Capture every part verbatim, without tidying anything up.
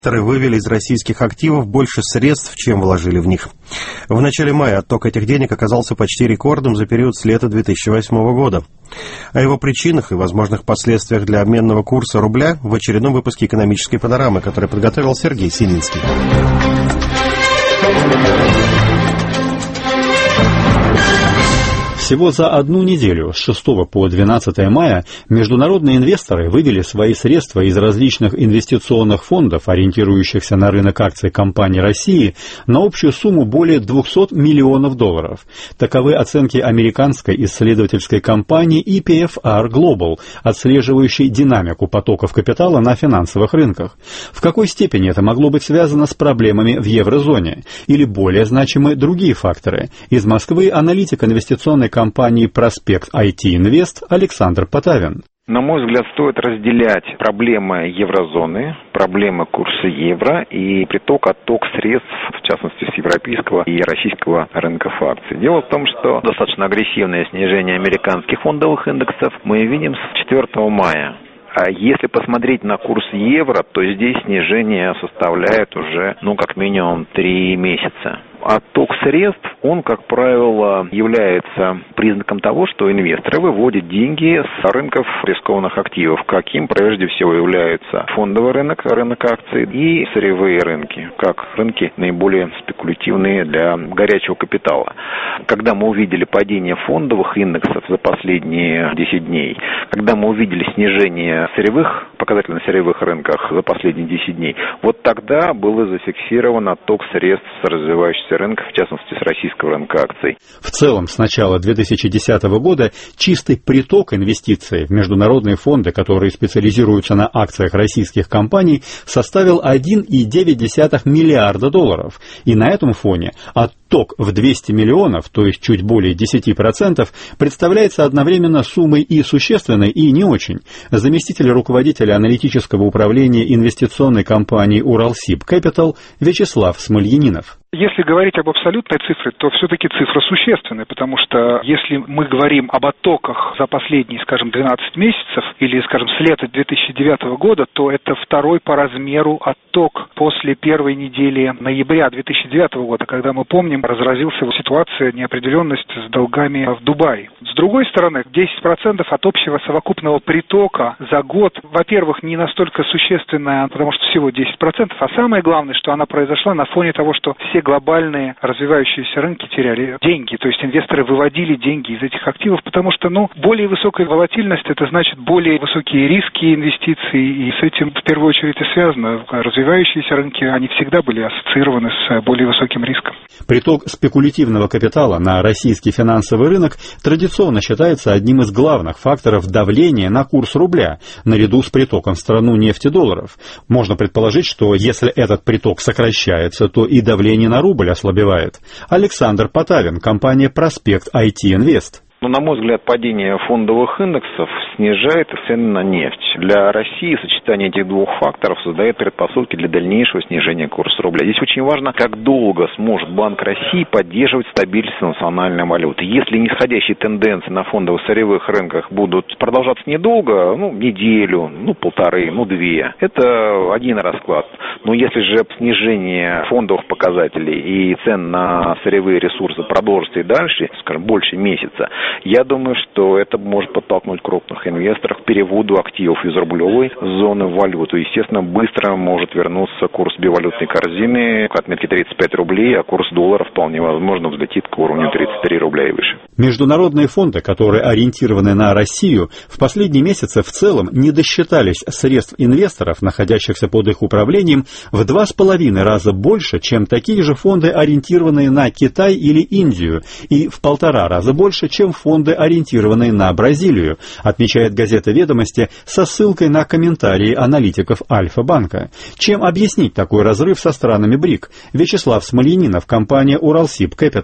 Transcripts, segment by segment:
Вывели из российских активов больше средств, чем вложили в них. В начале мая отток этих денег оказался почти рекордным за период с лета две тысячи восьмого года. О его причинах и возможных последствиях для обменного курса рубля в очередном выпуске «Экономической панорамы», который подготовил Сергей Сининский. Всего за одну неделю, с шестого по двенадцатое мая, международные инвесторы вывели свои средства из различных инвестиционных фондов, ориентирующихся на рынок акций компаний России, на общую сумму более двухсот миллионов долларов. Таковы оценки американской исследовательской компании и пи эф ар Global, отслеживающей динамику потоков капитала на финансовых рынках. В какой степени это могло быть связано с проблемами в еврозоне? Или более значимы другие факторы? Из Москвы аналитик инвестиционной компании компании «Проспект ай ти Инвест» Александр Потавин. На мой взгляд, стоит разделять проблемы еврозоны, проблемы курса евро и приток-отток средств, в частности, с европейского и российского рынков акций. Дело в том, что достаточно агрессивное снижение американских фондовых индексов мы видим с четвёртого мая. А если посмотреть на курс евро, то здесь снижение составляет уже, ну, как минимум три месяца. Отток средств, он, как правило, является признаком того, что инвесторы выводят деньги с рынков рискованных активов, каким прежде всего является фондовый рынок, рынок акций и сырьевые рынки, как рынки наиболее спекулятивные для горячего капитала. Когда мы увидели падение фондовых индексов за последние десять дней, когда мы увидели снижение сырьевых, показателей на сырьевых рынках за последние десять дней, вот тогда был зафиксирован отток средств с развивающихся рынков, в частности, с российского рынка акций. В целом, с начала две тысячи десятого года чистый приток инвестиций в международные фонды, которые специализируются на акциях российских компаний, составил один целых девять десятых миллиарда долларов. И на этом фоне отток в двести миллионов, то есть чуть более десять процентов, представляется одновременно суммой и существенной, и не очень. Заместитель руководителя аналитического управления инвестиционной компании «Уралсиб Кэпитал» Вячеслав Смольянинов. Если говорить об абсолютной цифре, то все-таки цифра существенная, потому что если мы говорим об оттоках за последние, скажем, двенадцать месяцев, или, скажем, с лета две тысячи девятого года, то это второй по размеру отток после первой недели ноября две тысячи девятого года, когда, мы помним, разразилась ситуация неопределенности с долгами в Дубае. С другой стороны, десять процентов от общего совокупного притока за год, во-первых, не настолько существенная, потому что всего десять процентов, а самое главное, что она произошла на фоне того, что все глобальные развивающиеся рынки теряли деньги, то есть инвесторы выводили деньги из этих активов, потому что, ну, более высокая волатильность, это значит более высокие риски инвестиций, и с этим в первую очередь и связано. Развивающиеся рынки, они всегда были ассоциированы с более высоким риском. Приток спекулятивного капитала на российский финансовый рынок традиционно считается одним из главных факторов давления на курс рубля, наряду с притоком в страну нефтедолларов. Можно предположить, что если этот приток сокращается, то и давление на рубль ослабевает. Александр Потавин, компания «Проспект ай ти Инвест». Но, на мой взгляд, падение фондовых индексов снижает цены на нефть. Для России сочетание этих двух факторов создает предпосылки для дальнейшего снижения курса рубля. Здесь очень важно, как долго сможет Банк России поддерживать стабильность национальной валюты. Если нисходящие тенденции на фондовых сырьевых рынках будут продолжаться недолго, ну, неделю, ну, полторы, ну, две, это один расклад. Но если же снижение фондовых показателей и цен на сырьевые ресурсы продолжится и дальше, скажем, больше месяца, я думаю, что это может подтолкнуть крупных инвесторов к переводу активов из рублевой зоны в валюту. Естественно, быстро может вернуться курс бивалютной корзины к отметке тридцать пять рублей, а курс доллара вполне возможно взлетит к уровню тридцать три рубля и выше. Международные фонды, которые ориентированы на Россию, в последние месяцы в целом не досчитались средств инвесторов, находящихся под их управлением, в два с половиной раза больше, чем такие же фонды, ориентированные на Китай или Индию, и в полтора раза больше, чем фонды, ориентированные на Бразилию, отмечает газета «Ведомости» со ссылкой на комментарии аналитиков Альфа-банка. Чем объяснить такой разрыв со странами БРИК? Вячеслав Смольянинов, компания «Уралсиб Кэпитал».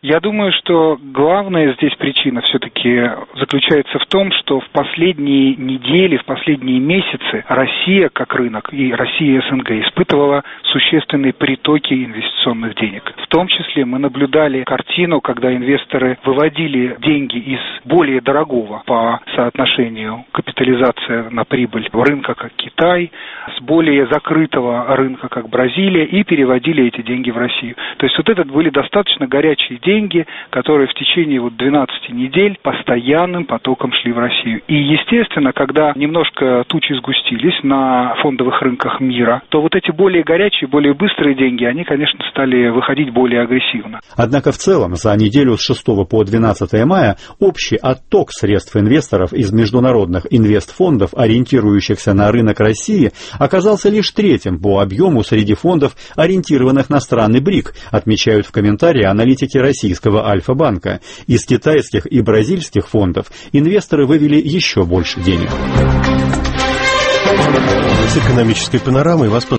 Я думаю, что главная здесь причина все-таки заключается в том, что в последние недели, в последние месяцы Россия как рынок и Россия и СНГ испытывала существенные притоки инвестиционных денег. В том числе мы наблюдали картину, когда инвесторы выводили деньги из более дорогого по соотношению капитализация на прибыль рынка, как Китай, с более закрытого рынка, как Бразилия, и переводили эти деньги в Россию. То есть вот это были достаточно горячие деньги, которые в течение вот двенадцати недель постоянным потоком шли в Россию. И, естественно, когда немножко тучи сгустились на фондовых рынках мира, то вот эти более горячие, более быстрые деньги, они, конечно, стали выходить более агрессивно. Однако в целом за неделю с шестого по двенадцатое мая общий отток средств инвесторов из международных инвестфондов, ориентирующихся на рынок России, оказался лишь третьим по объему среди фондов, ориентированных на страны БРИК, отмечают в комментарии аналитики российского Альфа-банка. Из китайских и бразильских фондов инвесторы вывели еще больше денег. С экономической панорамой вас